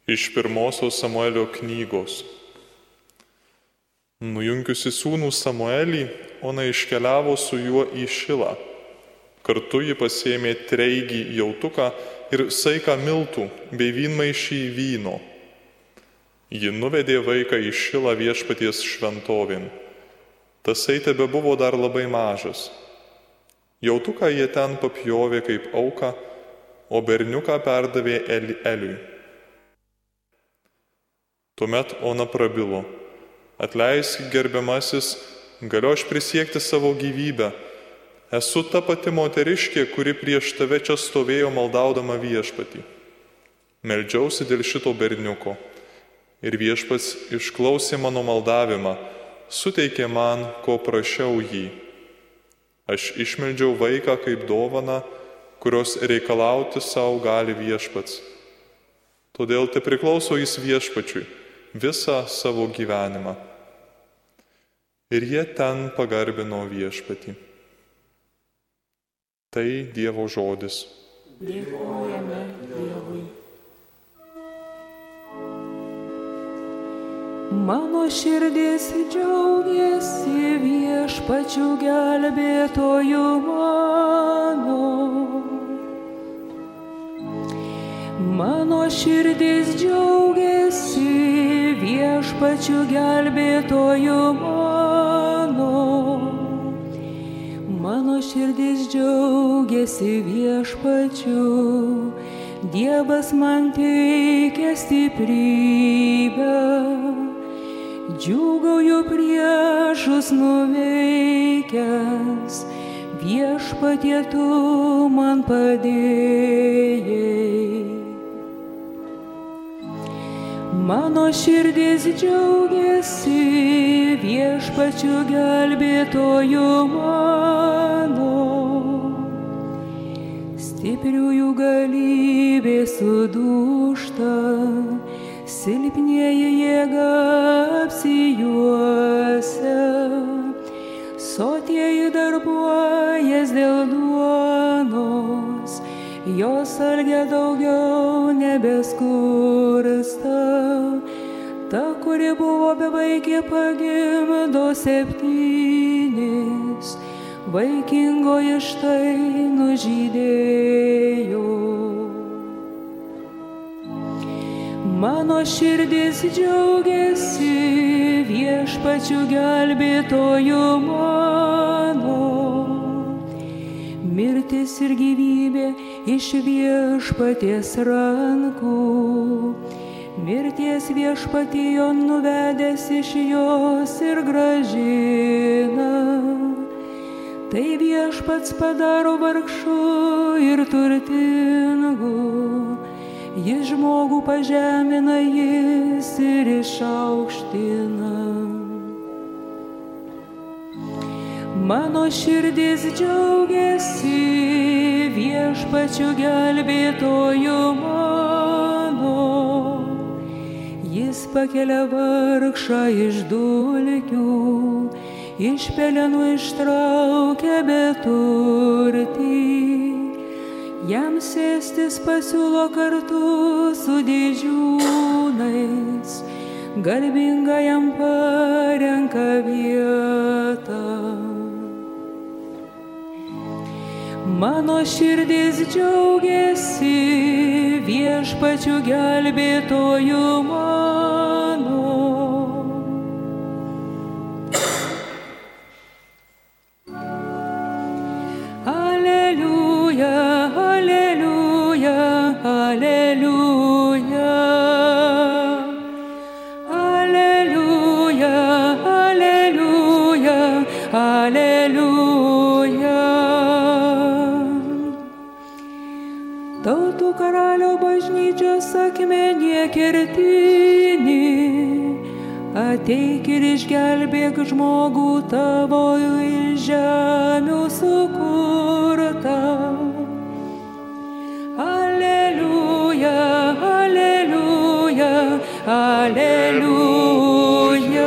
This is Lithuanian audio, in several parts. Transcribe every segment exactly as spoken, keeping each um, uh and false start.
Iš pirmosios Samuelio knygos. Nujungiusi sūnų Samuelį, Ona iškeliavo su juo į Šilą. Kartu ji pasėmė treigį jautuką ir saiką miltų bei vynmaišį vyno. Ji nuvedė vaiką į Šilą Viešpaties šventovėn. Tasai tebebuvo dar labai mažas. Jautuką jie ten papjovė kaip auką, o berniuką perdavė Eli Eliui. Tuomet Ona prabilo: Atleisk, gerbiamasis, galiu aš prisiekti savo gyvybę. Esu ta pati moteriškė, kuri prieš tave čia stovėjo maldaudama Viešpatį. Meldžiausi dėl šito berniuko. Ir Viešpats išklausė mano maldavimą, suteikė man, ko prašiau jį. Aš išmeldžiau vaiką kaip dovaną, kurios reikalauti savo gali Viešpats. Todėl te priklauso jis Viešpačiui visą savo gyvenimą. Ir jie ten pagarbino Viešpatį. Tai Dievo žodis. Dėkojame Dievui. Mano širdis džiaugiasi Viešpačiu gelbėtoju mano. Mano širdis džiaugiasi Viešpačiu gelbėtoju mano. Mano širdis džiaugiasi Viešpačiu, Dievas man teikia stiprybę. Džiūgauju priešus nuveikęs, Viešpatie tu man padėjai. Mano širdis džiaugiasi Viešpačiu gelbėtoju mano. Stipriųjų galybė sudūžta, silpnieji jėga apsijuosia. Sotieji darbuojas dėl duonos, jos algė daugiau nebeskursta. Ta, kuri buvo bevaikė, pagimdo septynis, vaikingoji štai nužydėjo. Mano širdis džiaugiasi Viešpačiu gelbėtoju mano. Mirtis ir gyvybė iš Viešpaties rankų. Mirties Viešpatijo nuvedęs iš jos ir grąžina. Tai Viešpats padaro vargšų ir turtingų. Jis žmogų pažemina, jis ir išaukština. Mano širdis džiaugiasi Viešpačiu gelbėtoju mano. Jis pakelia vargšą iš dulkių, iš pelenų ištraukia beturtį. Jam sėstis pasiūlo kartu su didžiūnais, garbingajam parenka vietą. Mano širdis džiaugiasi Viešpačiu gelbėtoju mano. Aleliuja, aleliuja, aleliuja. Aleliuja, aleliuja, aleliuja. Tautų karalio bažnyčios akmenė kertinį, ateik ir išgelbėk žmogų tavo iš žemių sukurtą. Aleliuja, aleliuja, aleliuja.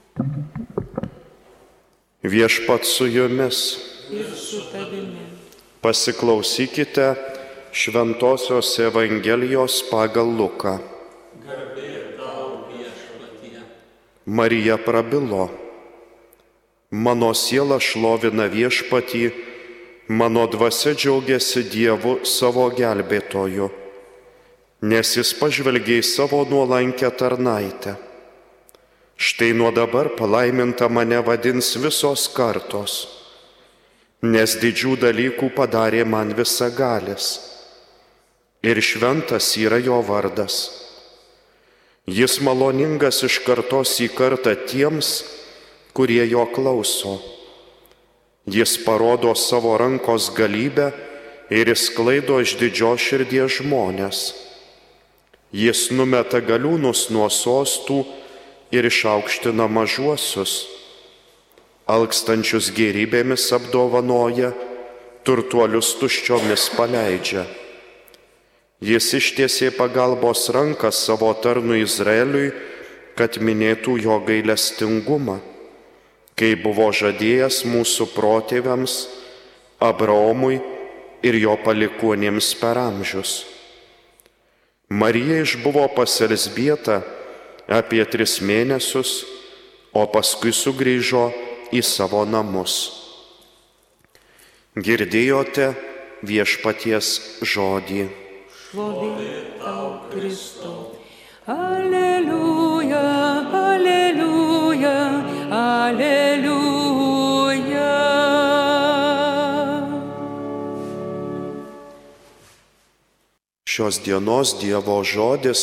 Viešpats su jumis. Ir su tavimi. Pasiklausykite Šventosios Evangelijos pagal Luką. Garbė tau, Viešpatie. Marija prabilo: Mano siela šlovina Viešpatį, mano dvasia džiaugiasi Dievu savo gelbėtoju, nes jis pažvelgė į savo nuolankę tarnaitę. Štai nuo dabar palaiminta mane vadins visos kartos, nes didžių dalykų padarė man visagalis, ir šventas yra jo vardas. Jis maloningas iš kartos į kartą tiems, kurie jo klauso. Jis parodo savo rankos galybę ir išsklaido iš didžios širdies žmonės. Jis numeta galiūnus nuo sostų ir išaukština mažuosius. Alkstančius gėrybėmis apdovanoja, turtuolius tuščiomis paleidžia. Jis ištiesė pagalbos ranką savo tarnui Izraeliui, kad minėtų jo gailestingumą, kai buvo žadėjęs mūsų protėviams, Abraomui ir jo palikuonėms per amžius. Marija išbuvo pas Elzbietą apie tris mėnesius, o paskui sugrįžo į savo namus. Girdėjote Viešpaties žodį. Šlovė tau, Kristau. Aleliuja, aleliuja, aleliuja. Šios dienos Dievo žodis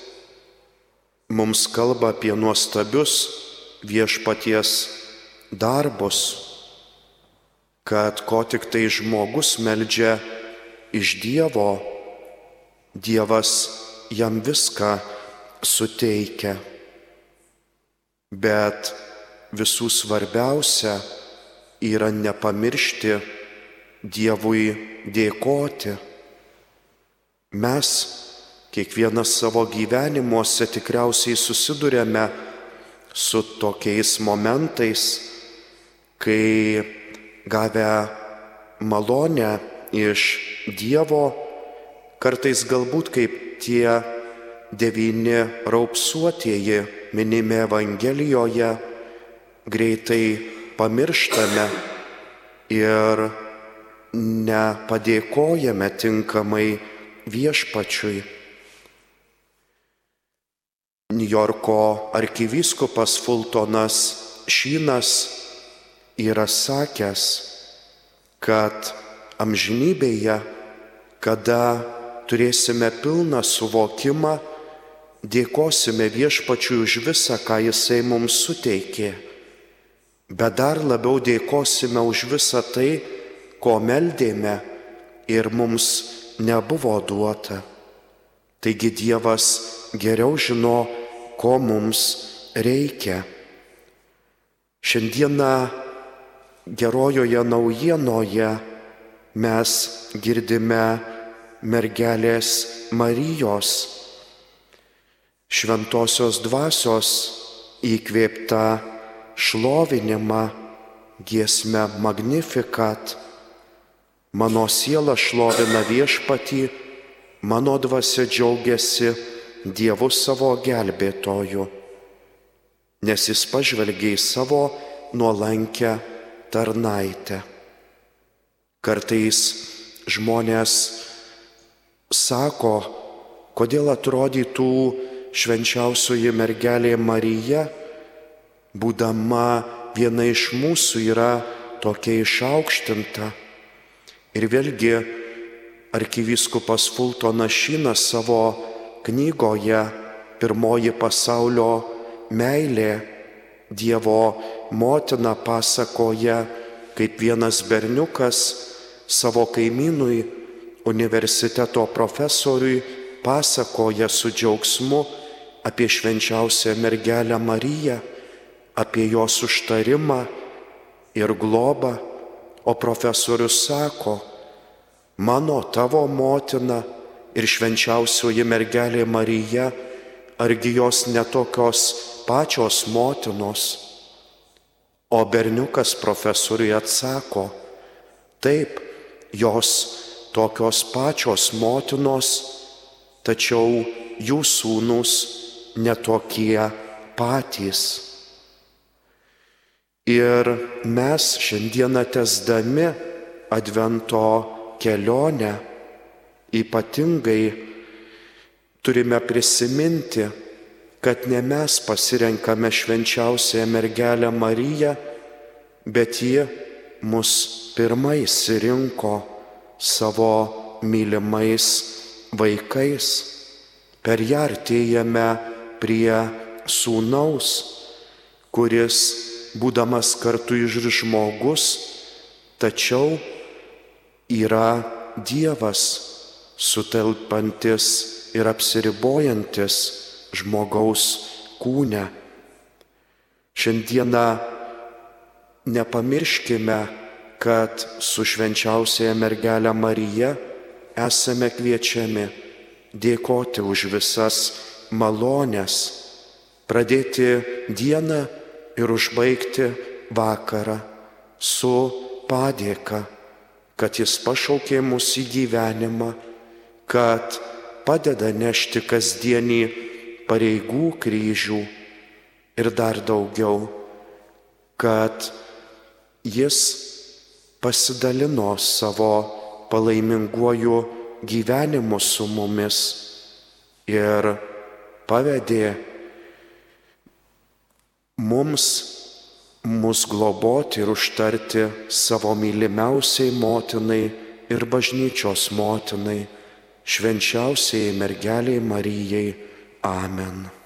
mums kalba apie nuostabius Viešpaties darbus, kad ko tik tai žmogus meldžia iš Dievo, Dievas jam viską suteikia. Bet visų svarbiausia yra nepamiršti Dievui dėkoti. Mes kiekvienas savo gyvenimuose tikriausiai susiduriame su tokiais momentais, kai gavę malonę iš Dievo, kartais galbūt kaip tie devyni raupsuotieji minimi Evangelijoje, greitai pamirštame ir nepadėkojame tinkamai Viešpačiui. Niujorko arkivyskupas Fultonas Šynas yra sakęs, kad amžinybėje, kada turėsime pilną suvokimą, dėkosime Viešpačiui už visą, ką Jisai mums suteikė, bet dar labiau dėkosime už visą tai, ko meldėme ir mums nebuvo duota. Taigi Dievas geriau žino, ko mums reikia. Šiandieną gerojoje naujienoje mes girdime mergelės Marijos, šventosios dvasios įkvėptą šlovinimą, giesmę Magnificat. Mano siela šlovina Viešpatį, mano dvasia džiaugiasi Dievu savo gelbėtoju, nes jis pažvelgė į savo nuolankę tarnaitę. Kartais žmonės sako, kodėl atrodytų švenčiausioji mergelė Marija, būdama viena iš mūsų, yra tokia išaukštinta. Ir vėlgi arkivyskupas Fultonas Šynas savo knygoje Pirmoji pasaulio meilė Dievo motina pasakoja, kaip vienas berniukas savo kaimynui, universiteto profesoriui, pasakoja su džiaugsmu apie švenčiausią mergelę Mariją, apie jos užtarimą ir globą, o profesorius sako, mano tavo motina ir švenčiausioji mergelė Marija, argi jos netokios pačios motinos? O berniukas profesoriui atsako, taip, jos tokios pačios motinos, tačiau jų sūnūs netokie patys. Ir mes šiandieną tęsdami Advento kelionę ypatingai turime prisiminti, kad ne mes pasirenkame švenčiausiąją mergelę Mariją, bet ji mus pirmai išsirinko savo mylimais vaikais. Per ją artėjame prie sūnaus, kuris, būdamas kartu ir žmogus, tačiau yra Dievas, sutelpantis ir apsiribojantis žmogaus kūne. Šiandieną nepamirškime, kad su švenčiausiaja mergelė Marija esame kviečiami dėkoti už visas malones, pradėti dieną ir užbaigti vakarą su padėka, kad jis pašaukė mus į gyvenimą, kad padeda nešti kasdienį pareigų kryžių ir dar daugiau, kad jis pasidalino savo palaiminguoju gyvenimu su mumis ir pavedė mums mus globoti ir užtarti savo mylimiausiai motinai ir bažnyčios motinai, švenčiausiai mergelei Marijai. Amen.